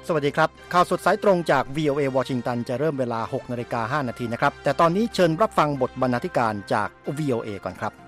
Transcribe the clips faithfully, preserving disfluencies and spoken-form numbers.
สวัสดีครับข่าวสดสายตรงจาก วี โอ เอ วอชิงตันจะเริ่มเวลา หกนาฬิกาห้านาทีนะครับแต่ตอนนี้เชิญรับฟังบทบรรณาธิการจาก วี โอ เอ ก่อนครับ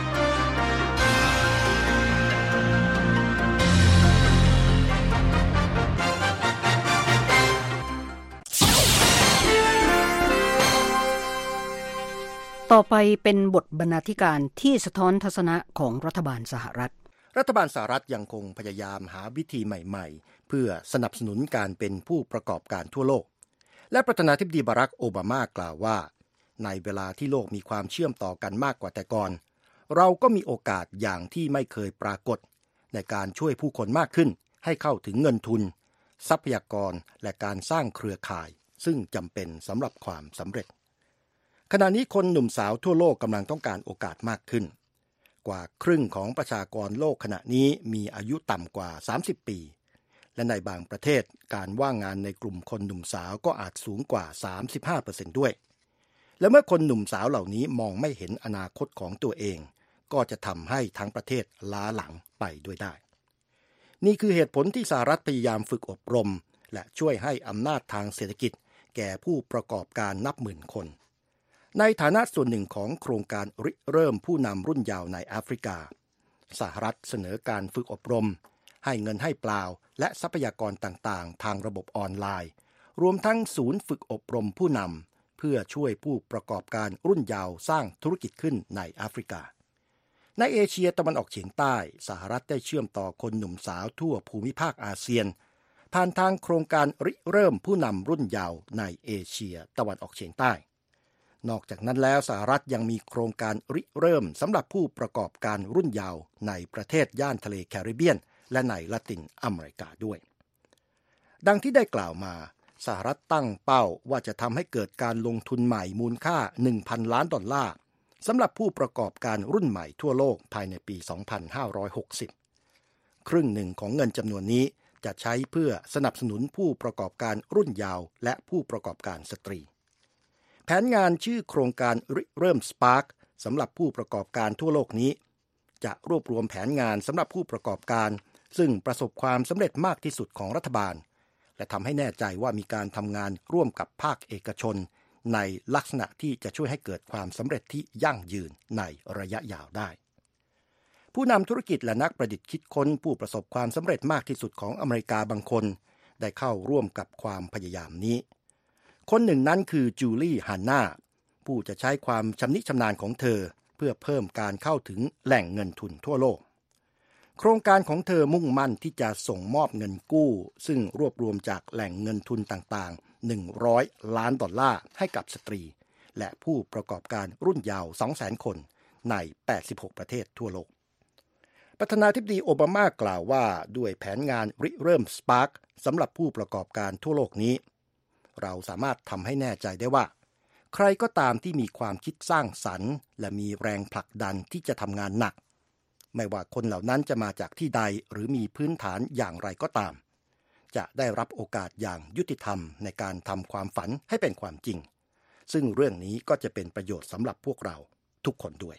ต่อไปเป็นบทบรรณาธิการที่สะท้อนทัศนะของรัฐบาลสหรัฐรัฐบาลสหรัฐยังคงพยายามหาวิธีใหม่ๆเพื่อสนับสนุนการเป็นผู้ประกอบการทั่วโลกและประธานาธิบดีบารักโอบามากล่าวว่าในเวลาที่โลกมีความเชื่อมต่อกันมากกว่าแต่ก่อนเราก็มีโอกาสอย่างที่ไม่เคยปรากฏในการช่วยผู้คนมากขึ้นให้เข้าถึงเงินทุนทรัพยากรและการสร้างเครือข่ายซึ่งจำเป็นสำหรับความสำเร็จขณะนี้คนหนุ่มสาวทั่วโลกกำลังต้องการโอกาสมากขึ้นกว่าครึ่งของประชากรโลกขณะนี้มีอายุต่ำกว่าสามสิบปีและในบางประเทศการว่างงานในกลุ่มคนหนุ่มสาวก็อาจสูงกว่า สามสิบห้าเปอร์เซ็นต์ ด้วยและเมื่อคนหนุ่มสาวเหล่านี้มองไม่เห็นอนาคตของตัวเองก็จะทำให้ทั้งประเทศล้าหลังไปด้วยได้นี่คือเหตุผลที่สหรัฐพยายามฝึกอบรมและช่วยให้อำนาจทางเศรษฐกิจแก่ผู้ประกอบการนับหมื่นคนในฐานะส่วนหนึ่งของโครงการริเริ่มผู้นำรุ่นเยาว์ในแอฟริกาสหรัฐเสนอการฝึกอบรมให้เงินให้เปล่าและทรัพยากรต่างๆทางระบบออนไลน์รวมทั้งศูนย์ฝึกอบรมผู้นำเพื่อช่วยผู้ประกอบการรุ่นเยาว์สร้างธุรกิจขึ้นในแอฟริกาในเอเชียตะวันออกเฉียงใต้สหรัฐได้เชื่อมต่อคนหนุ่มสาวทั่วภูมิภาคอาเซียนผ่านทางโครงการริเริ่มผู้นำรุ่นเยาว์ในเอเชียตะวันออกเฉียงใต้นอกจากนั้นแล้วสหรัฐยังมีโครงการริเริ่มสำหรับผู้ประกอบการรุ่นเยาว์ในประเทศย่านทะเลแคริบเบียนและในละตินอเมริกาด้วยดังที่ได้กล่าวมาสหรัฐตั้งเป้าว่าจะทำให้เกิดการลงทุนใหม่มูลค่า หนึ่งพัน ล้านดอลลาร์สำหรับผู้ประกอบการรุ่นใหม่ทั่วโลกภายในปี สองพันห้าร้อยหกสิบ ครึ่งหนึ่งของเงินจำนวนนี้จะใช้เพื่อสนับสนุนผู้ประกอบการรุ่นเยาว์และผู้ประกอบการสตรีแผนงานชื่อโครงการริเริ่ม Spark สำหรับผู้ประกอบการทั่วโลกนี้จะรวบรวมแผนงานสำหรับผู้ประกอบการซึ่งประสบความสำเร็จมากที่สุดของรัฐบาลและทำให้แน่ใจว่ามีการทำงานร่วมกับภาคเอกชนในลักษณะที่จะช่วยให้เกิดความสำเร็จที่ยั่งยืนในระยะยาวได้ผู้นำธุรกิจและนักประดิษฐ์คิดค้นผู้ประสบความสำเร็จมากที่สุดของอเมริกาบางคนได้เข้าร่วมกับความพยายามนี้คนหนึ่งนั้นคือจูลี่ฮันนาผู้จะใช้ความชำนิชำนาญของเธอเพื่อเพิ่มการเข้าถึงแหล่งเงินทุนทั่วโลกโครงการของเธอมุ่งมั่นที่จะส่งมอบเงินกู้ซึ่งรวบรวมจากแหล่งเงินทุนต่างๆหนึ่งร้อยล้านดอลลาร์ให้กับสตรีและผู้ประกอบการรุ่นเยาว์ สองแสน คนในแปดสิบหกประเทศทั่วโลกประธานาธิบดีโอบามากล่าวว่าด้วยแผนงานริเริ่ม Spark สำหรับผู้ประกอบการทั่วโลกนี้เราสามารถทำให้แน่ใจได้ว่าใครก็ตามที่มีความคิดสร้างสรรค์และมีแรงผลักดันที่จะทำงานหนักไม่ว่าคนเหล่านั้นจะมาจากที่ใดหรือมีพื้นฐานอย่างไรก็ตามจะได้รับโอกาสอย่างยุติธรรมในการทำความฝันให้เป็นความจริงซึ่งเรื่องนี้ก็จะเป็นประโยชน์สำหรับพวกเราทุกคนด้วย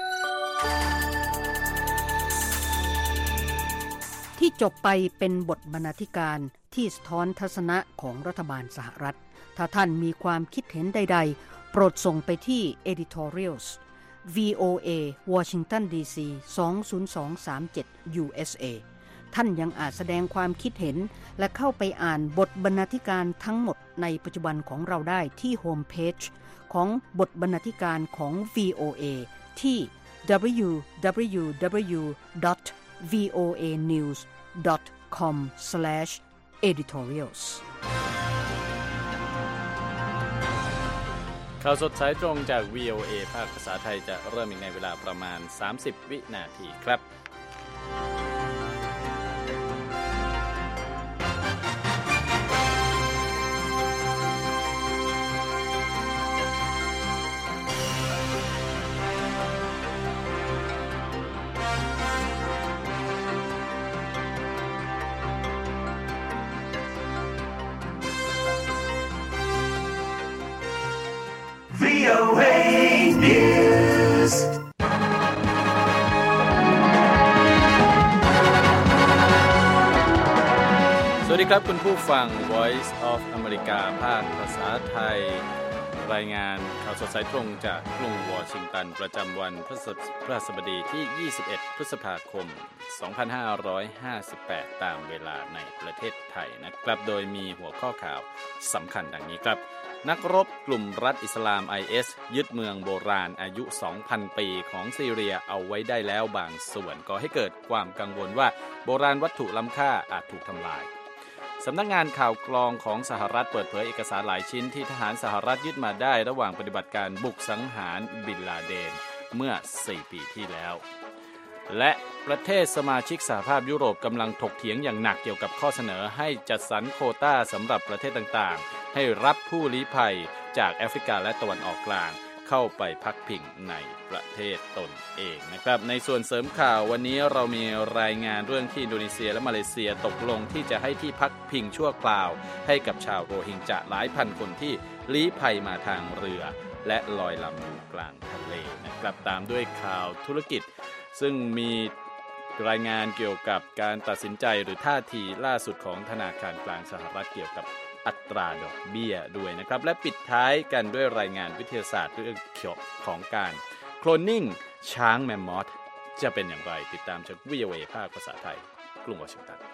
ที่จบไปเป็นบทบรรณาธิการที่สะท้อนทัศนะของรัฐบาลสหรัฐถ้าท่านมีความคิดเห็นใดๆโปรดส่งไปที่ editorials วี โอ เอ Washington ดี ซี สอง ศูนย์ สอง สาม เจ็ด ยู เอส เอ ท่านยังอาจแสดงความคิดเห็นและเข้าไปอ่านบทบรรณาธิการทั้งหมดในปัจจุบันของเราได้ที่โฮมเพจของบทบรรณาธิการของ วี โอ เอ ที่ ดับเบิลยู ดับเบิลยู ดับเบิลยู ดอท วี โอ เอ นิวส์ ดอท คอม สแลช เอดิทอเรียลส์ข่าวสดสายตรงจาก วี โอ เอ ภาคภาษาไทยจะเริ่มอีกในเวลาประมาณสามสิบวินาทีครับวี โอ เอ News สวัสดีครับคุณผู้ฟัง Voice of America ภาคภาษาไทยรายงานข่าวสดสายตรงจากกรุงวอชิงตันประจำวันพฤหัสบดีที่ยี่สิบเอ็ดพฤษภาคมสองพันห้าร้อยห้าสิบแปดตามเวลาในประเทศไทยนะครับโดยมีหัวข้อข่าวสำคัญดังนี้ครับนักรบกลุ่มรัฐอิสลาม ไอ เอส ยึดเมืองโบราณอายุ สองพัน ปีของซีเรียเอาไว้ได้แล้วบางส่วนก่อให้เกิดความกังวลว่าโบราณวัตถุล้ำค่าอาจถูกทำลายสำนักงานข่าวกรองของสหรัฐเปิดเผยเอกสารหลายชิ้นที่ทหารสหรัฐยึดมาได้ระหว่างปฏิบัติการบุกสังหารบินลาเดนเมื่อสี่ปีที่แล้วและประเทศสมาชิกสหภาพยุโรปกำลังถกเถียงอย่างหนักเกี่ยวกับข้อเสนอให้จัดสรรโควต้าสำหรับประเทศต่างๆให้รับผู้ลี้ภัยจากแอฟริกาและตะวันออกกลางเข้าไปพักพิงในประเทศตนเองนะครับในส่วนเสริมข่าววันนี้เรามีรายงานเรื่องที่อินโดนีเซียและมาเลเซียตกลงที่จะให้ที่พักพิงชั่วคราวให้กับชาวโรฮิงญาหลายพันคนที่ลี้ภัยมาทางเรือและลอยลำอยู่กลางทะเลนะครับตามด้วยข่าวธุรกิจซึ่งมีรายงานเกี่ยวกับการตัดสินใจหรือท่าทีล่าสุดของธนาคารกลางสหรัฐเกี่ยวกับอัตราดอกเบี้ยด้วยนะครับและปิดท้ายกันด้วยรายงานวิทยาศาสตร์เรื่องเกี่ยวของการโคลนนิ่งช้างแมมมอธจะเป็นอย่างไรติดตามจาก วี โอ เอ ภาคภาษาไทยกรุงวอชิงตัน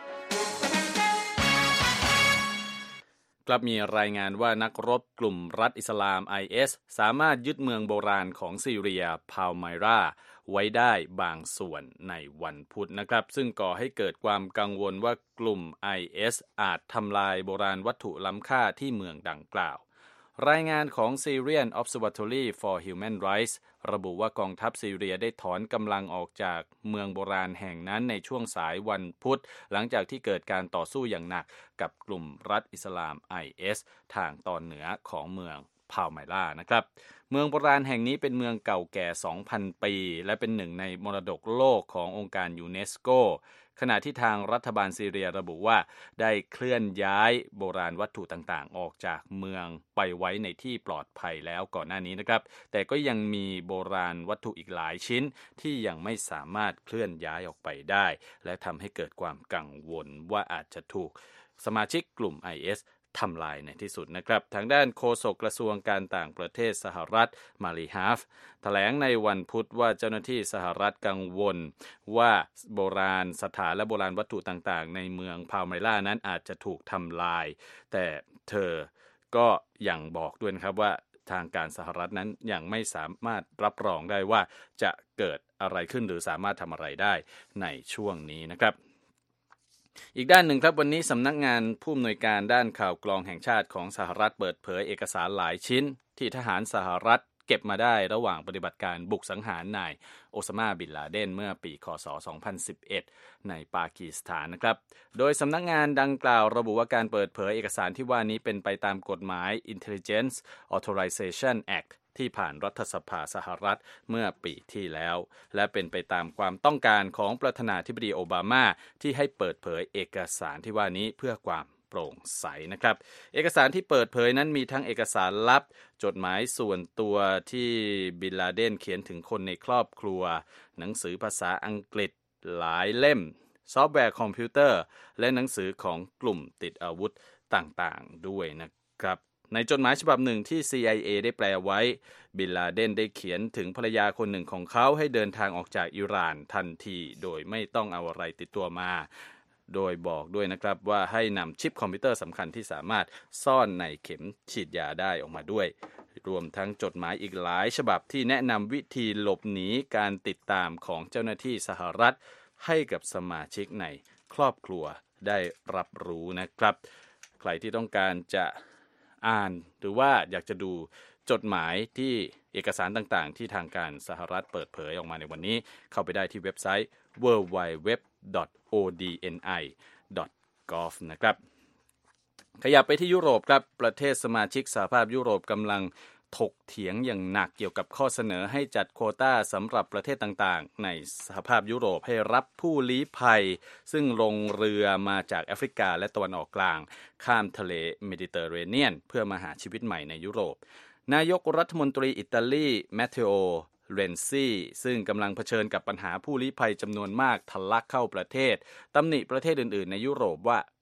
กลับมีรายงานว่านักรบกลุ่มรัฐอิสลาม ไอ เอส สามารถยึดเมืองโบราณของซีเรียพาลไมราไว้ได้บางส่วนในวันพุธนะครับซึ่งก่อให้เกิดความกังวลว่ากลุ่ม ไอ เอส อาจทำลายโบราณวัตถุล้ำค่าที่เมืองดังกล่าวรายงานของ Syrian Observatory for Human Rights ระบุว่ากองทัพซีเรียได้ถอนกำลังออกจากเมืองโบราณแห่งนั้นในช่วงสายวันพุธหลังจากที่เกิดการต่อสู้อย่างหนักกับกลุ่มรัฐอิสลาม ไอ เอส ทางตอนเหนือของเมืองพาลไมรานะครับเมืองโบราณแห่งนี้เป็นเมืองเก่าแก่ สองพัน ปีและเป็นหนึ่งในมรดกโลกขององค์การยูเนสโกขณะที่ทางรัฐบาลซีเรียระบุว่าได้เคลื่อนย้ายโบราณวัตถุต่างๆออกจากเมืองไปไว้ในที่ปลอดภัยแล้วก่อนหน้านี้นะครับแต่ก็ยังมีโบราณวัตถุอีกหลายชิ้นที่ยังไม่สามารถเคลื่อนย้ายออกไปได้และทำให้เกิดความกังวลว่าอาจจะถูกสมาชิกกลุ่ม ไอ เอสทำลายในที่สุดนะครับทางด้านโฆษกกระทรวงการต่างประเทศสหรัฐมาลีฮาฟแถลงในวันพุธว่าเจ้าหน้าที่สหรัฐกังวลว่าโบราณสถานและโบราณวัตถุต่างๆในเมืองพาลไมรานั้นอาจจะถูกทำลายแต่เธอก็ยังบอกด้วยนะครับว่าทางการสหรัฐนั้นยังไม่สามารถรับรองได้ว่าจะเกิดอะไรขึ้นหรือสามารถทำอะไรได้ในช่วงนี้นะครับอีกด้านหนึ่งครับวันนี้สำนักงานผู้อำนวยการด้านข่าวกรองแห่งชาติของสหรัฐเปิดเผยเอกสารหลายชิ้นที่ทหารสหรัฐเก็บมาได้ระหว่างปฏิบัติการบุกสังหารนายโอซามาบินลาเดนเมื่อปีคศสองพันสิบเอ็ดในปากีสถานนะครับโดยสำนักงานดังกล่าวระบุว่าการเปิดเผยเอกสารที่ว่านี้เป็นไปตามกฎหมาย Intelligence Authorization Actที่ผ่านรัฐสภาสหรัฐเมื่อปีที่แล้วและเป็นไปตามความต้องการของประธานาธิบดีโอบามาที่ให้เปิดเผยเอกสารที่ว่านี้เพื่อความโปร่งใสนะครับเอกสารที่เปิดเผยนั้นมีทั้งเอกสารลับจดหมายส่วนตัวที่บินลาเดนเขียนถึงคนในครอบครัวหนังสือภาษาอังกฤษหลายเล่มซอฟต์แวร์คอมพิวเตอร์และหนังสือของกลุ่มติดอาวุธต่างๆด้วยนะครับในจดหมายฉบับหนึ่งที่ ซี ไอ เอ ได้แปลไว้บินลาเดนได้เขียนถึงภรรยาคนหนึ่งของเขาให้เดินทางออกจากอิหร่านทันทีโดยไม่ต้องเอาอะไรติดตัวมาโดยบอกด้วยนะครับว่าให้นำชิปคอมพิวเตอร์สำคัญที่สามารถซ่อนในเข็มฉีดยาได้ออกมาด้วยรวมทั้งจดหมายอีกหลายฉบับที่แนะนำวิธีหลบหนีการติดตามของเจ้าหน้าที่สหรัฐให้กับสมาชิกในครอบครัวได้รับรู้นะครับใครที่ต้องการจะอ่านหรือว่าอยากจะดูจดหมายที่เอกสารต่างๆที่ทางการสหรัฐเปิดเผยออกมาในวันนี้เข้าไปได้ที่เว็บไซต์ ดับเบิลยู ดับเบิลยู ดับเบิลยู ดอท โอ ดี เอ็น ไอ ดอท จี โอ วี นะครับขยับไปที่ยุโรปครับประเทศสมาชิกสหภาพยุโรปกำลังถกเถียงอย่างหนักเกี่ยวกับข้อเสนอให้จัดโควต้าสำหรับประเทศต่างๆในสหภาพยุโรปให้รับผู้ลี้ภัยซึ่งลงเรือมาจากแอฟริกาและตะวันออกกลางข้ามทะเลเมดิเตอร์เรเนียนเพื่อมาหาชีวิตใหม่ในยุโรปนายกรัฐมนตรีอิตาลีแมตเทโอเรนซีซึ่งกำลังเผชิญกับปัญหาผู้ลี้ภัยจำนวนมากทะลักเข้าประเทศตำหนิประเทศอื่นๆในยุโรปว่า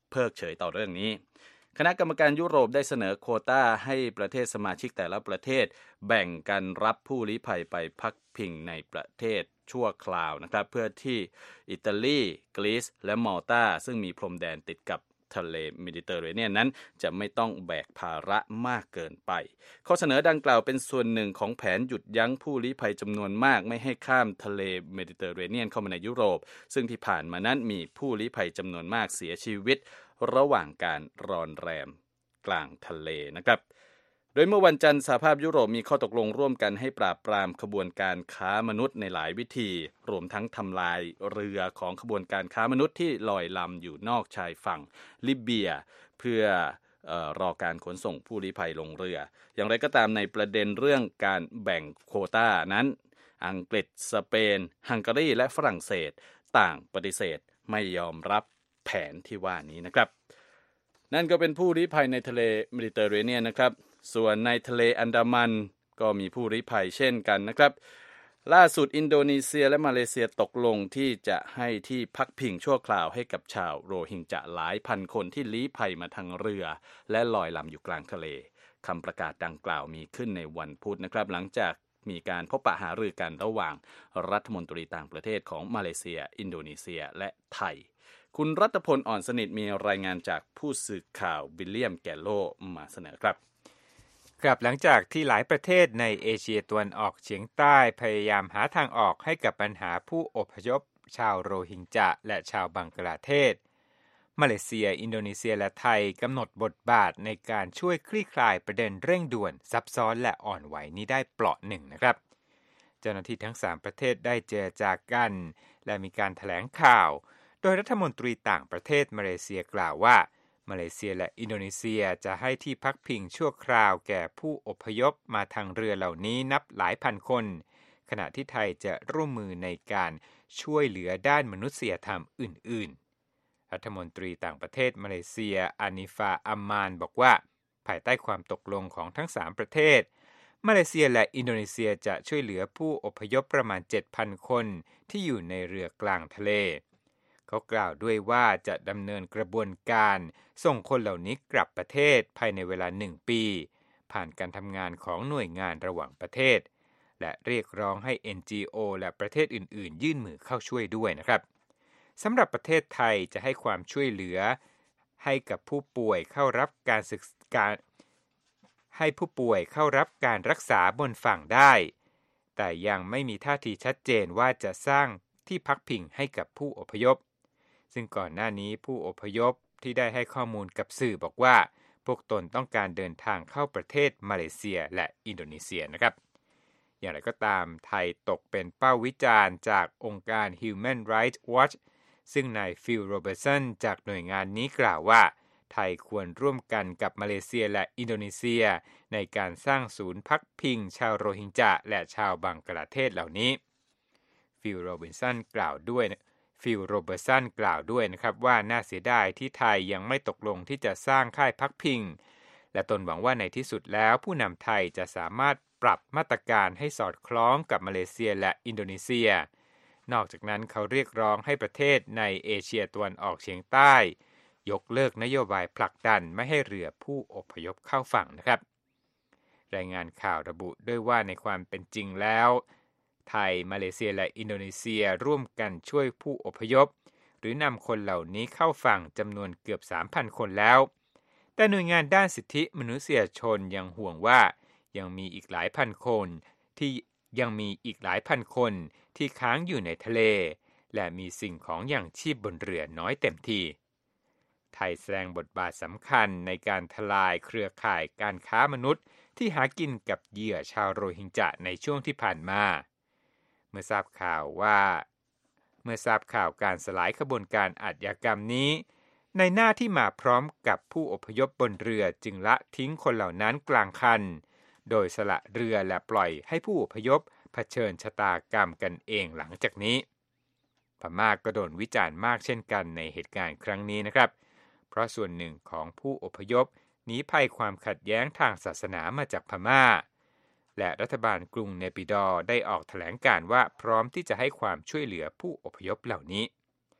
เพิกเฉยต่อเรื่องนี้คณะกรรมการยุโรปได้เสนอโควต้าให้ประเทศสมาชิกแต่ละประเทศแบ่งกันรับผู้ลี้ภัยไปพักพิงในประเทศชั่วคราวนะครับเพื่อที่อิตาลีกรีซและมัลตาซึ่งมีพรมแดนติดกับทะเลเมดิเตอร์เรเนียนนั้นจะไม่ต้องแบกภาระมากเกินไปข้อเสนอดังกล่าวเป็นส่วนหนึ่งของแผนหยุดยั้งผู้ลี้ภัยจำนวนมากไม่ให้ข้ามทะเลเมดิเตอร์เรเนียนเข้ามาในยุโรปซึ่งที่ผ่านมานั้นมีผู้ลี้ภัยจำนวนมากเสียชีวิตระหว่างการรอนแรมกลางทะเลนะครับโดยเมื่อวันจันทร์สหภาพยุโรปมีข้อตกลงร่วมกันให้ปราบปรามขบวนการค้ามนุษย์ในหลายวิธีรวมทั้งทำลายเรือของขบวนการค้ามนุษย์ที่ลอยลำอยู่นอกชายฝั่งลิเบียเพื่อเอ่อรอการขนส่งผู้ลี้ภัยลงเรืออย่างไรก็ตามในประเด็นเรื่องการแบ่งโควต้านั้นอังกฤษสเปนฮังการีและฝรั่งเศสต่างปฏิเสธไม่ยอมรับแผนที่ว่านี้นะครับนั่นก็เป็นผู้ลี้ภัยในทะเลเมดิเตอร์เรเนียนนะครับส่วนในทะเลอันดามันก็มีผู้ลี้ภัยเช่นกันนะครับล่าสุดอินโดนีเซียและมาเลเซียตกลงที่จะให้ที่พักพิงชั่วคราวให้กับชาวโรฮิงญาหลายพันคนที่ลี้ภัยมาทางเรือและลอยลำอยู่กลางทะเลคำประกาศดังกล่าวมีขึ้นในวันพุธนะครับหลังจากมีการพบปะหารือกันระหว่างรัฐมนตรีต่างประเทศของมาเลเซียอินโดนีเซียและไทยคุณรัตพลอ่อนสนิทมีรายงานจากผู้สื่อข่าวบิลเลียมแกโลมาเสนอครับครับหลังจากที่หลายประเทศในเอเชียตะวันออกเฉียงใต้พยายามหาทางออกให้กับปัญหาผู้อพยพชาวโรฮิงญาและชาวบังกลาเทศมาเลเซียอินโดนีเซียและไทยกำหนดบทบาทในการช่วยคลี่คลายประเด็นเร่งด่วนซับซ้อนและอ่อนไหวนี้ได้เปราะหนึ่งนะครับเจ้าหน้าที่ทั้งสามประเทศได้เจรจากันและมีการแถลงข่าวโดยรัฐมนตรีต่างประเทศมาเลเซียกล่าวว่ามาเลเซียและอินโดนีเซียจะให้ที่พักพิงชั่วคราวแก่ผู้อพยพมาทางเรือเหล่านี้นับหลายพันคนขณะที่ไทยจะร่วมมือในการช่วยเหลือด้านมนุษยธรรมอื่นๆรัฐมนตรีต่างประเทศมาเลเซียอานิฟาอัมมานบอกว่าภายใต้ความตกลงของทั้งสามประเทศมาเลเซียและอินโดนีเซียจะช่วยเหลือผู้อพยพประมาณ เจ็ดพัน คนที่อยู่ในเรือกลางทะเลเขากล่าวด้วยว่าจะดำเนินกระบวนการส่งคนเหล่านี้กลับประเทศภายในเวลาหนึ่งปีผ่านการทำงานของหน่วยงานระหว่างประเทศและเรียกร้องให้ เอ็น จี โอ และประเทศอื่นๆยื่นมือเข้าช่วยด้วยนะครับสำหรับประเทศไทยจะให้ความช่วยเหลือให้กับผู้ป่วยเข้ารับการศึกษาให้ผู้ป่วยเข้ารับการรักษาบนฝั่งได้แต่ยังไม่มีท่าทีชัดเจนว่าจะสร้างที่พักพิงให้กับผู้อพยพซึ่งก่อนหน้านี้ผู้อพยพที่ได้ให้ข้อมูลกับสื่อบอกว่าพวกตนต้องการเดินทางเข้าประเทศมาเลเซียและอินโดนีเซียนะครับอย่างไรก็ตามไทยตกเป็นเป้าวิจารณ์จากองค์การ Human Rights Watch ซึ่งนายฟิลโรเบิร์ตสันจากหน่วยงานนี้กล่าวว่าไทยควรร่วมกันกับมาเลเซียและอินโดนีเซียในการสร้างศูนย์พักพิงชาวโรฮิงญาและชาวบังกลาเทศเหล่านี้ฟิลโรเบิร์ตสันกล่าวด้วยฟิลโรเบิร์ตสันกล่าวด้วยนะครับว่าน่าเสียดายที่ไทยยังไม่ตกลงที่จะสร้างค่ายพักพิงและตนหวังว่าในที่สุดแล้วผู้นำไทยจะสามารถปรับมาตรการให้สอดคล้องกับมาเลเซียและอินโดนีเซียนอกจากนั้นเขาเรียกร้องให้ประเทศในเอเชียตะวันออกเฉียงใต้ยกเลิกนโยบายผลักดันไม่ให้เรือผู้อพยพเข้าฝั่งนะครับรายงานข่าวระบุด้วยว่าในความเป็นจริงแล้วไทยมาเลเซียและอินโดนีเซียร่วมกันช่วยผู้อพยพหรือนำคนเหล่านี้เข้าฝั่งจำนวนเกือบ สามพัน คนแล้วแต่หน่วยงานด้านสิทธิมนุษยชนยังห่วงว่ายังมีอีกหลายพันคนที่ยังมีอีกหลายพันคนที่ค้างอยู่ในทะเลและมีสิ่งของอย่างชีพบนเรือน้อยเต็มทีไทยแสดงบทบาทสำคัญในการทลายเครือข่ายการค้ามนุษย์ที่หากินกับเหยื่อชาวโรฮิงญาในช่วงที่ผ่านมาเมื่อทราบข่าวว่าเมื่อทราบข่าวการสลายขบวนการอาชญากรรมนี้ในหน้าที่มาพร้อมกับผู้อพยพบนเรือจึงละทิ้งคนเหล่านั้นกลางคันโดยสละเรือและปล่อยให้ผู้อพยพเผชิญชะตากรรมกันเองหลังจากนี้พม่าก็โดนวิจารณ์มากเช่นกันในเหตุการณ์ครั้งนี้นะครับเพราะส่วนหนึ่งของผู้อพยพหนีภัยความขัดแย้งทางศาสนามาจากพม่าและรัฐบาลกรุงเนปิดอร์ได้ออกแถลงการว่าพร้อมที่จะให้ความช่วยเหลือผู้อพยพเหล่านี้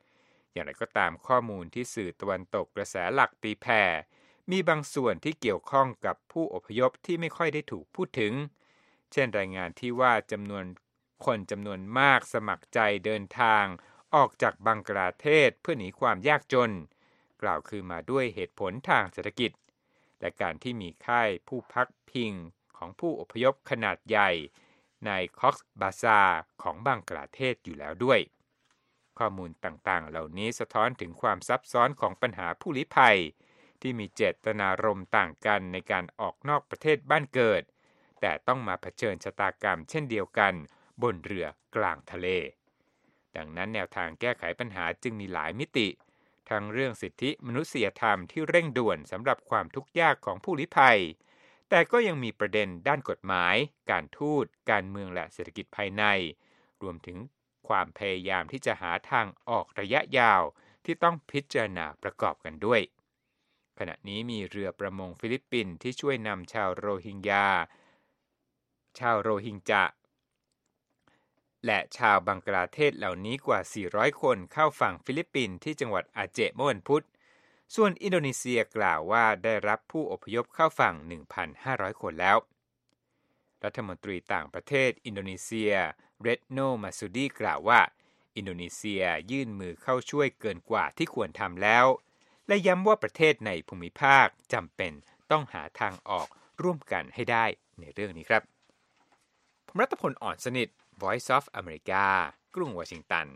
อย่างไรก็ตามข้อมูลที่สื่อตะวันตกกระแสหลักตีแผ่มีบางส่วนที่เกี่ยวข้องกับผู้อพยพที่ไม่ค่อยได้ถูกพูดถึงเช่นรายงานที่ว่าจำนวนคนจำนวนมากสมัครใจเดินทางออกจากบังกลาเทศเพื่อหนีความยากจนกล่าวคือมาด้วยเหตุผลทางเศรษฐกิจและการที่มีค่ายผู้พักพิงของผู้อพยพขนาดใหญ่ในคอกซ์บาซาร์ของบังกลาเทศอยู่แล้วด้วยข้อมูลต่างๆเหล่านี้สะท้อนถึงความซับซ้อนของปัญหาผู้ลี้ภัยที่มีเจตนารมณ์ต่างกันในการออกนอกประเทศบ้านเกิดแต่ต้องมาเผชิญชะตากรรมเช่นเดียวกันบนเรือกลางทะเลดังนั้นแนวทางแก้ไขปัญหาจึงมีหลายมิติทั้งเรื่องสิทธิมนุษยธรรมที่เร่งด่วนสำหรับความทุกข์ยากของผู้ลี้ภัยแต่ก็ยังมีประเด็นด้านกฎหมายการทูตการเมืองและเศรษฐกิจภายในรวมถึงความพยายามที่จะหาทางออกระยะยาวที่ต้องพิจารณาประกอบกันด้วยขณะนี้มีเรือประมงฟิลิปปินส์ที่ช่วยนำชาวโรฮิงญาชาวโรฮิงญาและชาวบังกลาเทศเหล่านี้กว่าสี่ร้อยคนเข้าฝั่งฟิลิปปินส์ที่จังหวัดอาเจเมื่อวันพุธส่วนอินโดนีเซียกล่าวว่าได้รับผู้อพยพเข้าฝั่ง หนึ่งพันห้าร้อย คนแล้วรัฐมนตรีต่างประเทศอินโดนีเซียเรดโนมาซูดีกล่าวว่าอินโดนีเซียยื่นมือเข้าช่วยเกินกว่าที่ควรทำแล้วและย้ำว่าประเทศในภูมิภาคจำเป็นต้องหาทางออกร่วมกันให้ได้ในเรื่องนี้ครับผมรัตพลอ่อนสนิท Voice of America กรุงวอชิงตัน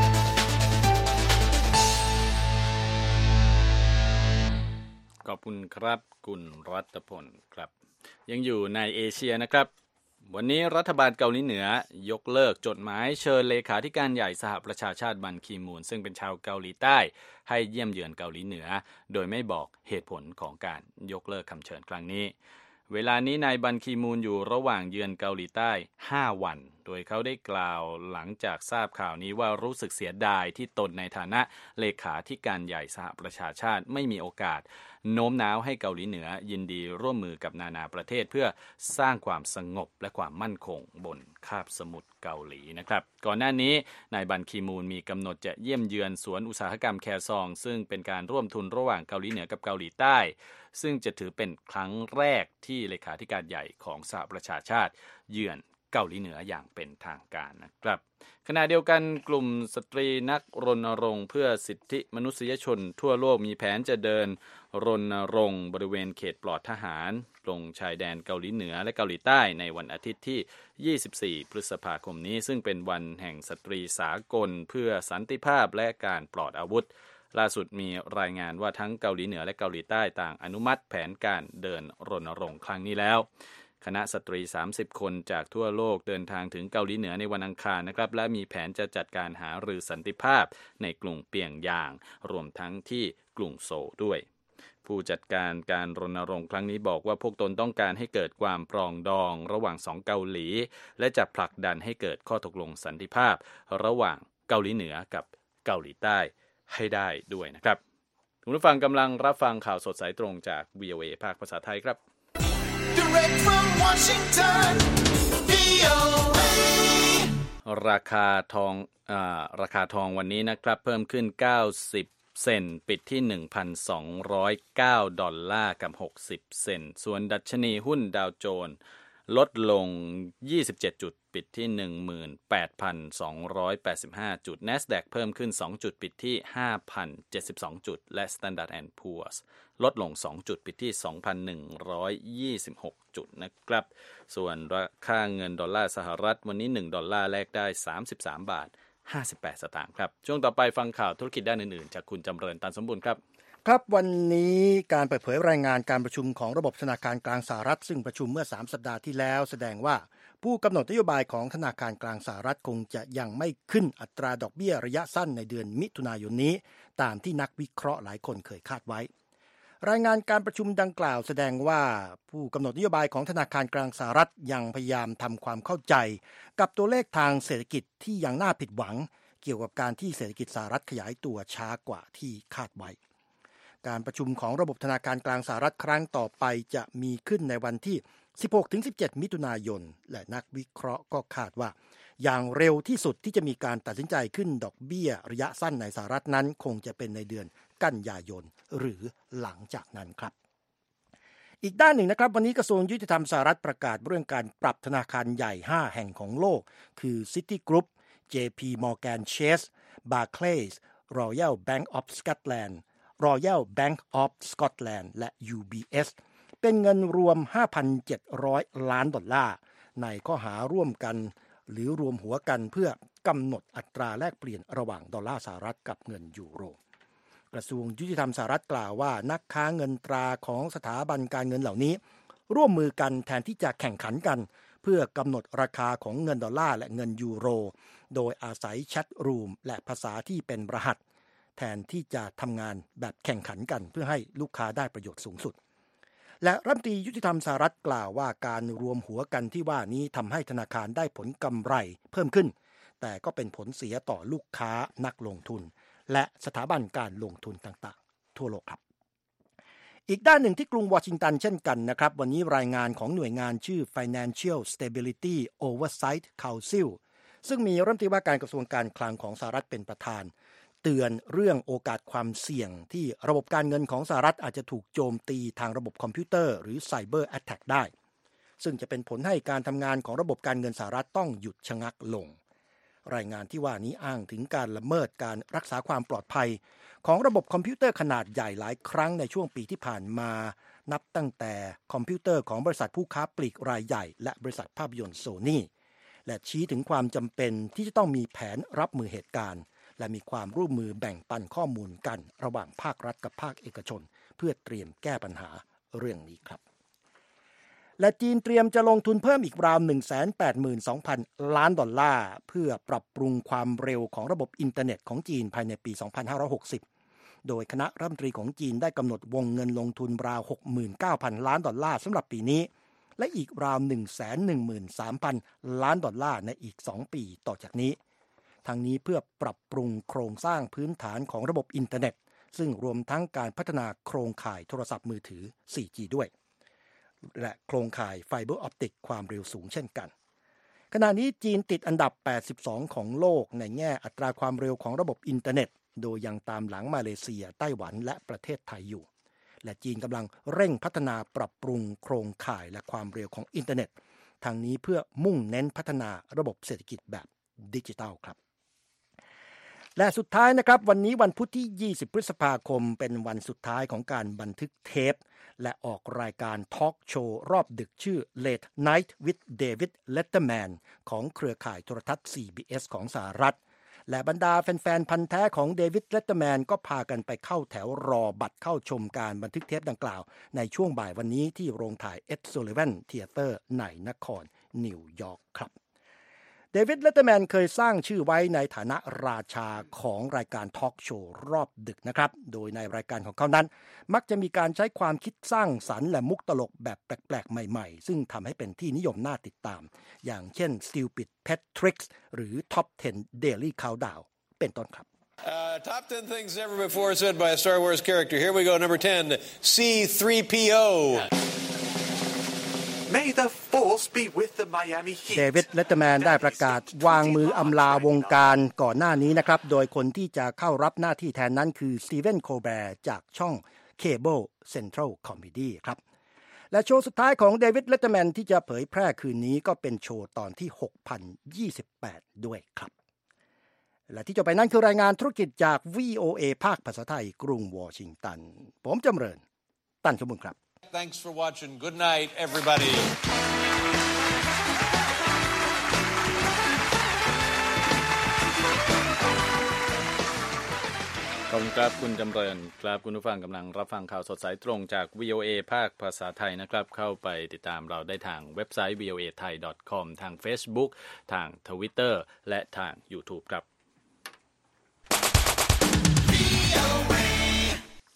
ขอบคุณครับคุณรัตพลครับยังอยู่ในเอเชียนะครับวันนี้รัฐบาลเกาหลีเหนือยกเลิกจดหมายเชิญเลขาธิการใหญ่สหประชาชาติบันคีมูนซึ่งเป็นชาวเกาหลีใต้ให้เยี่ยมเยือนเกาหลีเหนือโดยไม่บอกเหตุผลของการยกเลิกคำเชิญครั้งนี้เวลานี้นายบันคีมูนอยู่ระหว่างเยือนเกาหลีใต้ห้าวันโดยเขาได้กล่าวหลังจากทราบข่าวนี้ว่ารู้สึกเสียดายที่ตนในฐานะเลขาธิการใหญ่สหประชาชาติไม่มีโอกาสโน้มน้าวให้เกาหลีเหนือยินดีร่วมมือกับนานาประเทศเพื่อสร้างความสงบและความมั่นคงบนคาบสมุทรเกาหลีนะครับก่อนหน้านี้นายบันคีมูนมีกำหนดจะเยี่ยมเยือนสวนอุตสาหกรรมแคซองซึ่งเป็นการร่วมทุนระหว่างเกาหลีเหนือกับเกาหลีใต้ซึ่งจะถือเป็นครั้งแรกที่เลขาธิการใหญ่ของสหประชาชาติเยือนเกาหลีเหนืออย่างเป็นทางการนะครับขณะเดียวกันกลุ่มสตรีนักรณรงค์เพื่อสิทธิมนุษยชนทั่วโลกมีแผนจะเดินรณรงค์บริเวณเขตปลอดทหารตรงชายแดนเกาหลีเหนือและเกาหลีใต้ในวันอาทิตย์ที่ยี่สิบสี่พฤษภาคมนี้ซึ่งเป็นวันแห่งสตรีสากลเพื่อสันติภาพและการปลอดอาวุธล่าสุดมีรายงานว่าทั้งเกาหลีเหนือและเกาหลีใต้ต่างอนุมัติแผนการเดินรณรงค์ครั้งนี้แล้วคณะสตรีสามสิบคนจากทั่วโลกเดินทางถึงเกาหลีเหนือในวันอังคารนะครับและมีแผนจะจัดการหารือสันติภาพในกรุงเปียงยางรวมทั้งที่กรุงโซลด้วยผู้จัดการการรณรงค์ครั้งนี้บอกว่าพวกตนต้องการให้เกิดความปรองดองระหว่างสองเกาหลีและจะผลักดันให้เกิดข้อตกลงสันติภาพระหว่างเกาหลีเหนือกับเกาหลีใต้ให้ได้ด้วยนะครับคุณผู้ฟังกำลังรับฟังข่าวสดสายตรงจาก วี โอ เอ ภาคภาษาไทยครับ Direct from Washington วี โอ เอราคาทองอ่าราคาทองวันนี้นะครับเพิ่มขึ้นเก้าสิบเซนต์ปิดที่ หนึ่งพันสองร้อยเก้า ดอลลาร์กับหกสิบเซนต์ส่วนดัชนีหุ้นดาวโจนส์ลดลงยี่สิบเจ็ดจุดปิดที่ หนึ่งหมื่นแปดพันสองร้อยแปดสิบห้า จุด NASDAQ เพิ่มขึ้นสองจุดปิดที่ ห้าพันเจ็ดสิบสอง จุดและ Standard แอนด์ Poor's ลดลงสองจุดปิดที่ สองพันหนึ่งร้อยยี่สิบหก จุดนะครับส่วนราคาเงินดอลลาร์สหรัฐวันนี้หนึ่งดอลลาร์แลกได้สามสิบสามบาทห้าสิบแปดสตางค์ครับช่วงต่อไปฟังข่าวธุรกิจด้านอื่นๆจากคุณจำเริญตันสมบูรณ์ครับครับวันนี้การเปิดเผยรายงานการประชุมของระบบธนาคารกลางสหรัฐซึ่งประชุมเมื่อสามสัปดาห์ที่แล้วแสดงว่าผู้กำหนดนโยบายของธนาคารกลางสหรัฐคงจะยังไม่ขึ้นอัตราดอกเบี้ยระยะสั้นในเดือนมิถุนายนนี้ตามที่นักวิเคราะห์หลายคนเคยคาดไว้รายงานการประชุมดังกล่าวแสดงว่าผู้กำหนดนโยบายของธนาคารกลางสหรัฐยังพยายามทำความเข้าใจกับตัวเลขทางเศรษฐกิจที่ยังน่าผิดหวังเกี่ยวกับการที่เศรษฐกิจสหรัฐขยายตัวช้ากว่าที่คาดไว้การประชุมของระบบธนาคารกลางสหรัฐครั้งต่อไปจะมีขึ้นในวันที่ สิบหกถึงสิบเจ็ด มิถุนายนและนักวิเคราะห์ก็คาดว่าอย่างเร็วที่สุดที่จะมีการตัดสินใจขึ้นดอกเบี้ยระยะสั้นในสหรัฐนั้นคงจะเป็นในเดือนกันยายนหรือหลังจากนั้นครับอีกด้านหนึ่งนะครับวันนี้กระทรวงยุติธรรมสหรัฐประกาศเรื่องการปรับธนาคารใหญ่ห้าแห่งของโลกคือ Citigroup เจ พี Morgan Chase Barclays Royal Bank of Scotland Royal Bank of Scotland และ ยู บี เอส เป็นเงินรวม ห้าพันเจ็ดร้อย ล้านดอลลาร์ในข้อหาร่วมกันหรือรวมหัวกันเพื่อกำหนดอัตราแลกเปลี่ยนระหว่างดอลลาร์สหรัฐกับเงินยูโรกระทรวงยุติธรรมสหรัฐกล่าวว่านักค้าเงินตราของสถาบันการเงินเหล่านี้ร่วมมือกันแทนที่จะแข่งขันกันเพื่อกำหนดราคาของเงินดอลลาร์และเงินยูโรโดยอาศัยแชทรูมและภาษาที่เป็นรหัสแทนที่จะทำงานแบบแข่งขันกันเพื่อให้ลูกค้าได้ประโยชน์สูงสุดและรัฐมนตรียุติธรรมสหรัฐกล่าวว่าการรวมหัวกันที่ว่านี้ทำให้ธนาคารได้ผลกำไรเพิ่มขึ้นแต่ก็เป็นผลเสียต่อลูกค้านักลงทุนและสถาบันการลงทุนต่างๆทั่วโลกครับอีกด้านหนึ่งที่กรุงวอชิงตันเช่นกันนะครับวันนี้รายงานของหน่วยงานชื่อ Financial Stability Oversight Council ซึ่งมีรัฐมนตรีว่าการกระทรวงการคลังของสหรัฐเป็นประธานเตือนเรื่องโอกาสความเสี่ยงที่ระบบการเงินของสหรัฐอาจจะถูกโจมตีทางระบบคอมพิวเตอร์หรือไซเบอร์แอทแทคได้ซึ่งจะเป็นผลให้การทำงานของระบบการเงินสหรัฐต้องหยุดชะงักลงรายงานที่ว่านี้อ้างถึงการละเมิดการรักษาความปลอดภัยของระบบคอมพิวเตอร์ขนาดใหญ่หลายครั้งในช่วงปีที่ผ่านมานับตั้งแต่คอมพิวเตอร์ของบริษัทผู้ค้าปลีกรายใหญ่และบริษัทภาพยนตร์โซนี่และชี้ถึงความจำเป็นที่จะต้องมีแผนรับมือเหตุการณ์และมีความร่วมมือแบ่งปันข้อมูลกันระหว่างภาครัฐกับภาคเอกชนเพื่อเตรียมแก้ปัญหาเรื่องนี้ครับและจีนเตรียมจะลงทุนเพิ่มอีกราว หนึ่งแสนแปดหมื่นสองพัน ล้านดอลลาร์เพื่อปรับปรุงความเร็วของระบบอินเทอร์เน็ตของจีนภายในปี สองพันห้าร้อยหกสิบ โดยคณะรัฐมนตรีของจีนได้กำหนดวงเงินลงทุนราว หกหมื่นเก้าพัน ล้านดอลลาร์สำหรับปีนี้และอีกราว หนึ่งแสนหนึ่งหมื่นสามพัน ล้านดอลลาร์ในอีกสองปีต่อจากนี้ทั้งนี้เพื่อปรับปรุงโครงสร้างพื้นฐานของระบบอินเทอร์เน็ตซึ่งรวมทั้งการพัฒนาโครงข่ายโทรศัพท์มือถือ โฟร์จี ด้วยและโครงข่ายไฟเบอร์ออปติกความเร็วสูงเช่นกันขณะนี้จีนติดอันดับแปดสิบสองของโลกในแง่อัตราความเร็วของระบบอินเทอร์เน็ตโดยยังตามหลังมาเลเซียไต้หวันและประเทศไทยอยู่และจีนกำลังเร่งพัฒนาปรับปรุงโครงข่ายและความเร็วของอินเทอร์เน็ตทางนี้เพื่อมุ่งเน้นพัฒนาระบบเศรษฐกิจแบบดิจิทัลครับและสุดท้ายนะครับวันนี้วันพุธที่ยี่สิบพฤษภาคมเป็นวันสุดท้ายของการบันทึกเทปและออกรายการทอล์กโชว์รอบดึกชื่อ Late Night with David Letterman ของเครือข่ายโทรทัศน์ ซี บี เอส ของสหรัฐและบรรดาแฟนๆพันธุ์แท้ของเดวิดเลตเตอร์แมนก็พากันไปเข้าแถวรอบัตรเข้าชมการบันทึกเทปดังกล่าวในช่วงบ่ายวันนี้ที่โรงถ่าย Ed Sullivan Theater ในนครนิวยอร์กครับเดวิดเลตเตอร์แมนเคยสร้างชื่อไว้ในฐานะราชาของรายการทอล์กโชว์รอบดึกนะครับโดยในรายการของเขานั้นมักจะมีการใช้ความคิดสร้างสรรค์และมุกตลกแบบแปลกๆใหม่ๆซึ่งทำให้เป็นที่นิยมน่าติดตามอย่างเช่น Stupid Pet Tricks หรือ Top เท็น Daily Countdown เป็นต้นครับ Uh, top ten things never before said by a Star Wars character. Here we go. Number ten, C three P O.May the force be with the Miami Heat เดวิดเลตเตอร์แมนได้ประกาศวางมืออำลาวงการก่อนหน้านี้นะครับโดยคนที่จะเข้ารับหน้าที่แทนนั้นคือสตีเวนโคลแบร์จากช่องเคเบิลเซ็นทรัลคอมเมดี้ครับและโชว์สุดท้ายของเดวิดเลตเตอร์แมนที่จะเผยแพร่คืนนี้ก็เป็นโชว์ตอนที่ หกพันยี่สิบแปด ด้วยครับและที่จะไปนั่นคือรายงานธุรกิจจาก วี โอ เอ ภาคภาษาไทยกรุงวอชิงตันผมจำเริญตั้นสมบูรณ์ครับ Thanks for watching. Good night, everybody. ขอบคุณครับคุณจำเริญครับคุณผู้ฟังกำลังรับฟังข่าวสดสายตรงจาก วี โอ เอ ภาคภาษาไทยนะครับเข้าไปติดตามเราได้ทางเว็บไซต์ วี โอ เอ ไทย ดอท คอม ทาง Facebook ทาง Twitter และทาง YouTube ครับ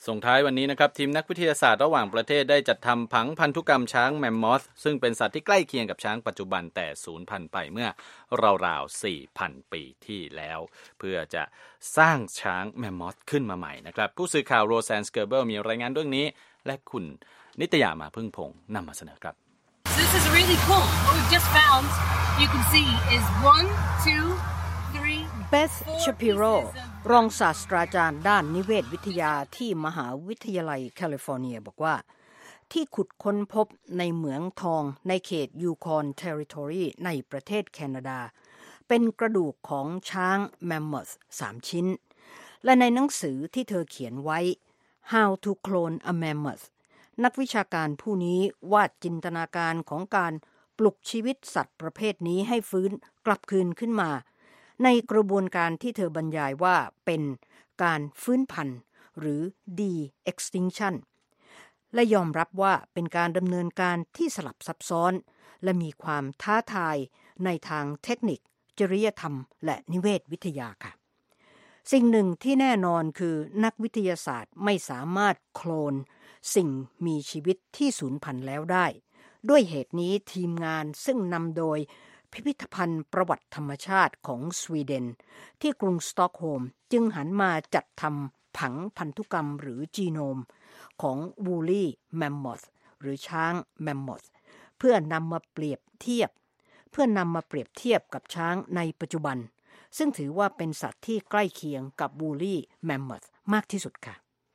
ส่งท้ายวันนี้นะครับทีมนักวิทยาศาสตร์ระหว่างประเทศได้จัดทำผังพันธุกรรมช้างแมมมอธซึ่งเป็นสัตว์ที่ใกล้เคียงกับช้างปัจจุบันแต่สูญพันธุ์ไปเมื่อราวๆ สี่พัน ปีที่แล้วเพื่อจะสร้างช้างแมมมอธขึ้นมาใหม่นะครับผู้สื่อข่าวโรแซนสเกอร์เบิลมีรายงานเรื่องนี้และคุณนิตยามาพึ่งพงษ์นำมาเสนอครับ So this is really cool. What we've just found, you can see, is one, two, three, เบธ ชาปิโรรองศาสตราจารย์ด้านนิเวศวิทยาที่มหาวิทยาลัยแคลิฟอร์เนียบอกว่าที่ขุดค้นพบในเหมืองทองในเขตยูคอนเทริทอรีในประเทศแคนาดาเป็นกระดูกของช้างแมมมอธสามชิ้นและในหนังสือที่เธอเขียนไว้ How to Clone a Mammoth นักวิชาการผู้นี้วาดจินตนาการของการปลุกชีวิตสัตว์ประเภทนี้ให้ฟื้นกลับคืนขึ้นมาในกระบวนการที่เธอบรรยายว่าเป็นการฟื้นพันธุ์หรือ de-extinction และยอมรับว่าเป็นการดำเนินการที่สลับซับซ้อนและมีความท้าทายในทางเทคนิคจริยธรรมและนิเวศวิทยาค่ะสิ่งหนึ่งที่แน่นอนคือนักวิทยาศาสตร์ไม่สามารถโคลนสิ่งมีชีวิตที่สูญพันธุ์แล้วได้ด้วยเหตุนี้ทีมงานซึ่งนำโดยพิพิธภัณฑ์ประวัติธรรมชาติของสวีเดนที่กรุงสต็อกโฮล์มจึงหันมาจัดทำผังพันธุกรรมหรือจีโนมของวูลี่แมมมอธหรือช้างแมมมอธเพื่อนำมาเปรียบเทียบเพื่อนำมาเปรียบเทียบกับช้างในปัจจุบันซึ่งถือว่าเป็นสัตว์ที่ใกล้เคียงกับวูลี่แมมมอธมากที่สุดค่ะ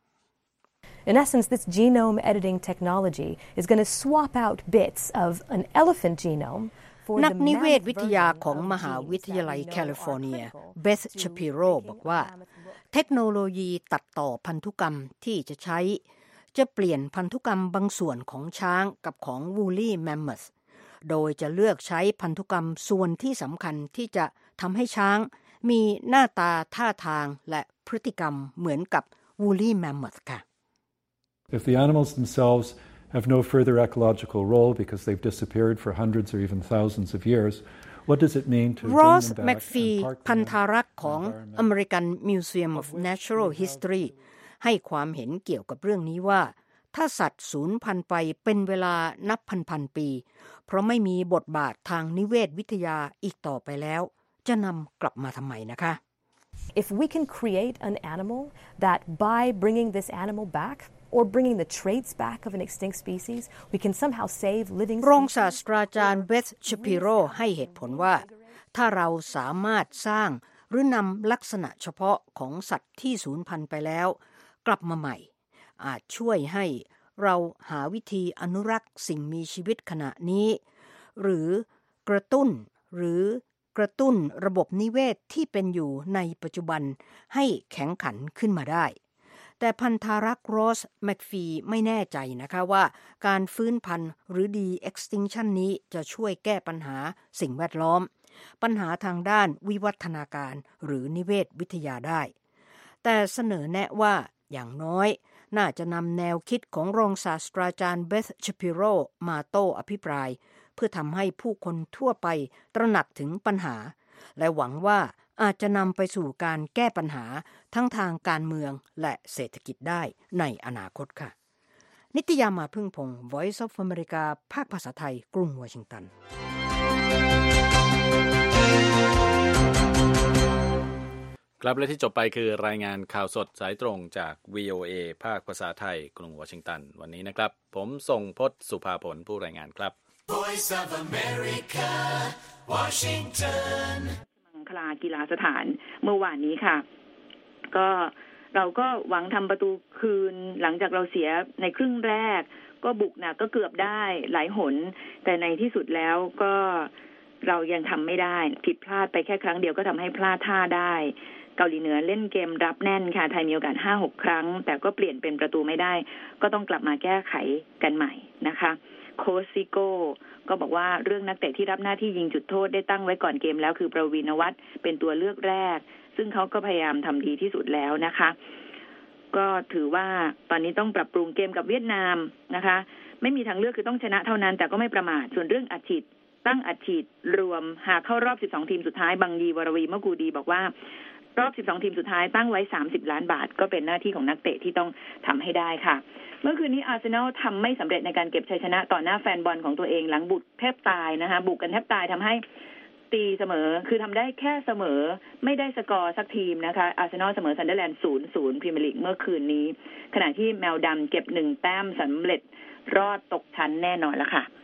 In essence, this genome editing technology is going to swap out bits of an elephant genome นักนิเวศวิทยาของมหาวิทยาลัยแคลิฟอร์เนียเบธ ชาปิโรบอกว่าเทคโนโลยีตัดต่อพันธุกรรมที่จะใช้จะเปลี่ยนพันธุกรรมบางส่วนของช้างกับของวูลี่แมมมอธโดยจะเลือกใช้พันธุกรรมส่วนที่สำคัญที่จะทำให้ช้างมีหน้าตาท่าทางและพฤติกรรมเหมือนกับวูลี่แมมมอธค่ะ If the animals themselves have no further ecological role because they've disappeared for hundreds or even thousands of years, what does it mean to bring Ross them back McPhee and park them พันธารักษ์ in ของ environment? American Museum of Natural History ให้ความเห็นเกี่ยวกับเรื่องนี้ว่าถ้าสัตว์สูญพันธุ์ไปเป็นเวลานับพันๆปีเพราะไม่มีบทบาททางนิเวศวิทยาอีกต่อไปแล้วจะนำกลับมาทำไมนะคะ If we can create an animal that by bringing this animal back or bringing the traits back of an extinct species, we can somehow save living species. รองศาสตราจารย์เบธ ชาปิโรให้เหตุผลว่าถ้าเราสามารถสร้างหรือนำลักษณะเฉพาะของสัตว์ที่สูญพันธุ์ไปแล้วกลับมาใหม่อาจช่วยให้เราหาวิธีอนุรักษ์สิ่งมีชีวิตขณะนี้หรือกระตุ้นหรือกระตุ้นระบบนิเวศที่เป็นอยู่ในปัจจุบันให้แข็งขันขึ้นมาได้แต่พันธารักษ์รอสแมคฟีไม่แน่ใจนะคะว่าการฟื้นพันธุ์หรือ de-extinction นี้จะช่วยแก้ปัญหาสิ่งแวดล้อมปัญหาทางด้านวิวัฒนาการหรือนิเวศวิทยาได้แต่เสนอแนะว่าอย่างน้อยน่าจะนำแนวคิดของรองศาสตราจารย์เบธ ชาปิโรมาโต้อภิปรายเพื่อทำให้ผู้คนทั่วไปตระหนักถึงปัญหาและหวังว่าอาจจะนำไปสู่การแก้ปัญหาทั้งทางการเมืองและเศรษฐกิจได้ในอนาคตค่ะนิตยามาพึ่งพงศ์ Voice of America ภาคภาษาไทยกรุงวอชิงตันครับและที่จบไปคือรายงานข่าวสดสายตรงจาก วี โอ เอ ภาคภาษาไทยกรุงวอชิงตันวันนี้นะครับผมทรงพจน์สุภาผลผู้รายงานครับ Voice of America, Washington. มังคลากีฬาสถานเมื่อวานนี้ค่ะก็เราก็หวังทำประตูคืนหลังจากเราเสียในครึ่งแรกก็บุกหนักก็เกือบได้หลายหนแต่ในที่สุดแล้วก็เรายังทำไม่ได้ผิดพลาดไปแค่ครั้งเดียวก็ทำให้พลาดท่าได้เกาหลีเหนือเล่นเกมรับแน่นค่ะไทยมีโอกาส ห้าหก ครั้งแต่ก็เปลี่ยนเป็นประตูไม่ได้ก็ต้องกลับมาแก้ไขกันใหม่นะคะโค้ชซิโก้ก็บอกว่าเรื่องนักเตะที่รับหน้าที่ยิงจุดโทษได้ตั้งไว้ก่อนเกมแล้วคือประวินวัฒน์เป็นตัวเลือกแรกซึ่งเขาก็พยายามทำดีที่สุดแล้วนะคะก็ถือว่าตอนนี้ต้องปรับปรุงเกมกับเวียดนามนะคะไม่มีทางเลือกคือต้องชนะเท่านั้นแต่ก็ไม่ประมาทส่วนเรื่องอัดฉีดตั้งอัดฉีดรวมหากเข้ารอบสิบสองทีมสุดท้ายบังยีวรวีมะกูดีบอกว่ารอบสิบสองทีมสุดท้ายตั้งไว้สามสิบล้านบาทก็เป็นหน้าที่ของนักเตะที่ต้องทำให้ได้ค่ะเมื่อคืนนี้อาร์เซนอลทำไม่สำเร็จในการเก็บชัยชนะต่อหน้าแฟนบอลของตัวเองหลังบุกแทบตายนะคะบุกกันแทบตายทำให้ตีเสมอคือทำได้แค่เสมอไม่ได้สกอร์สักทีมนะคะอาร์เซนอลเสมอซันเดอร์แลนด์ ศูนย์ศูนย์ พรีเมียร์ลีกเมื่อคืนนี้ขณะที่แมวดำเก็บหนึ่งแต้มสำเร็จรอดตกชั้นแน่นอนแล้วค่ะ